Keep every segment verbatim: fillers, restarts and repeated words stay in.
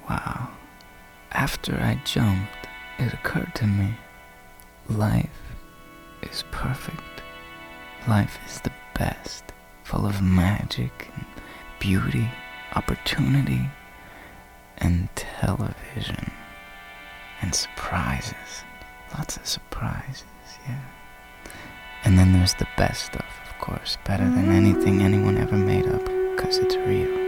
Wow. After I jumped, it occurred to me, life is perfect. Life is the best, full of magic and beauty, opportunity, and television, and surprises. Lots of surprises, yeah. And then there's the best stuff, of course, better than anything anyone ever made up, because it's real.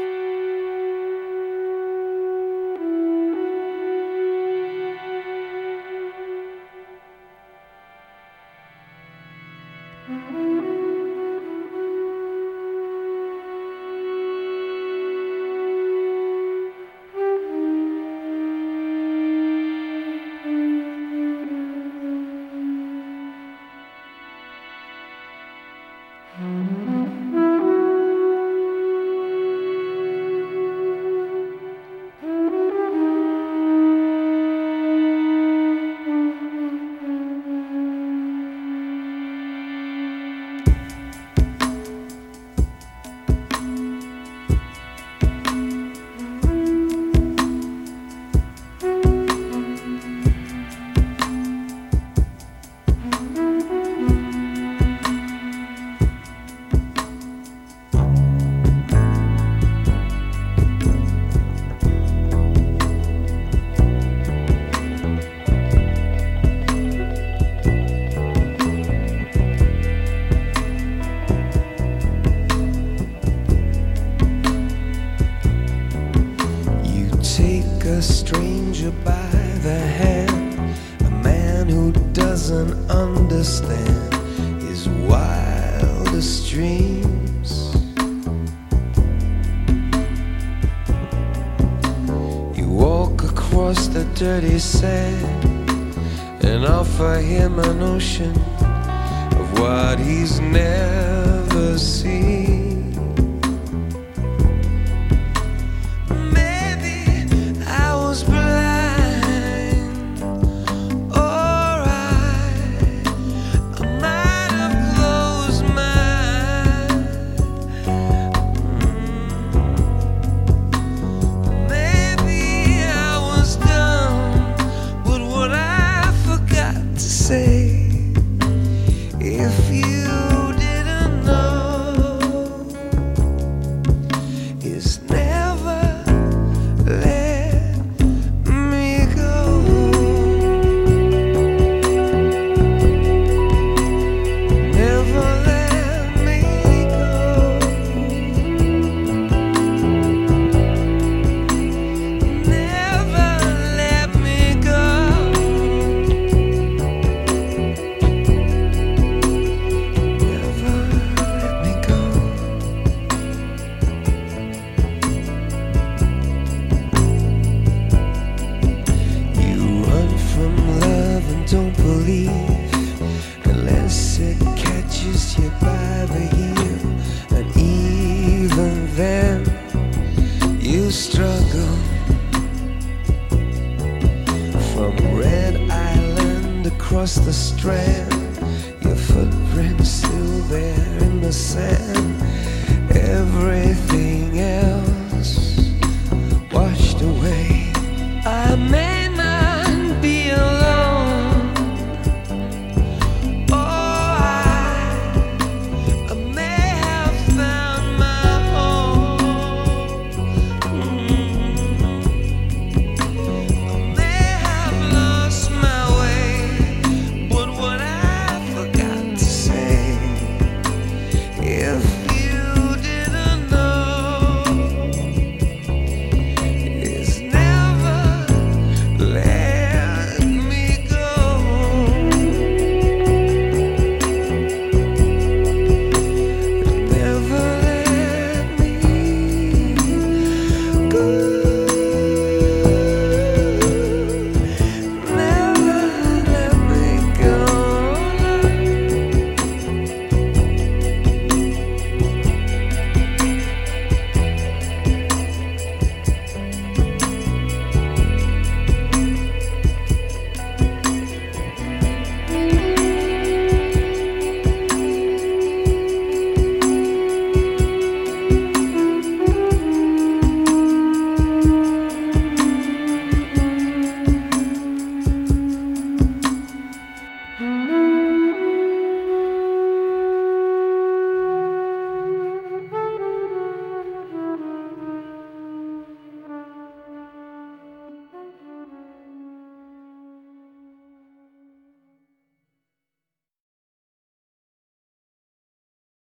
A stranger by the hand, a man who doesn't understand his wildest dreams. You walk across the dirty sand and offer him an ocean of what he's never seen. If you didn't know, is never let me go. Never let me go. Never let me go. Don't believe unless it catches you by the heel, and even then you struggle. From Red Island across the Strand, your footprints still there in the sand. Everything else washed away.